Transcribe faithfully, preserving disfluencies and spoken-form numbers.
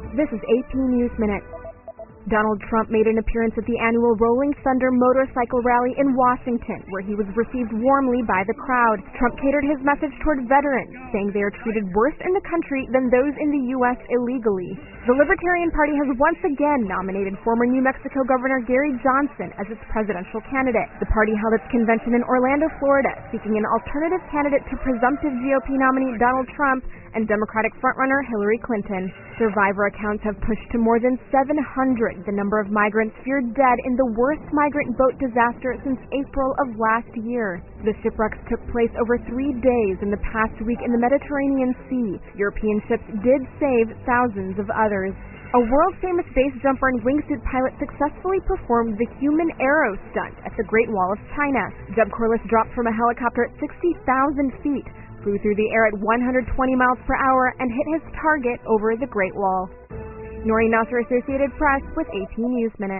This is A P News Minute. Donald Trump made an appearance at the annual Rolling Thunder motorcycle rally in Washington, where he was received warmly by the crowd. Trump catered his message toward veterans, saying they are treated worse in the country than those in the U S illegally. The Libertarian Party has once again nominated former New Mexico Governor Gary Johnson as its presidential candidate. The party held its convention in Orlando, Florida, seeking an alternative candidate to presumptive G O P nominee Donald Trump and Democratic frontrunner Hillary Clinton. Survivor accounts have pushed to more than seven hundred the number of migrants feared dead in the worst migrant boat disaster since April of last year. The shipwrecks took place over three days in the past week in the Mediterranean Sea. European ships did save thousands of others. A world-famous base jumper and wingsuit pilot successfully performed the human arrow stunt at the Great Wall of China. Jeb Corliss dropped from a helicopter at sixty thousand feet, flew through the air at one hundred twenty miles per hour, and hit his target over the Great Wall. Noreen Nasser, Associated Press, with A P News Minute.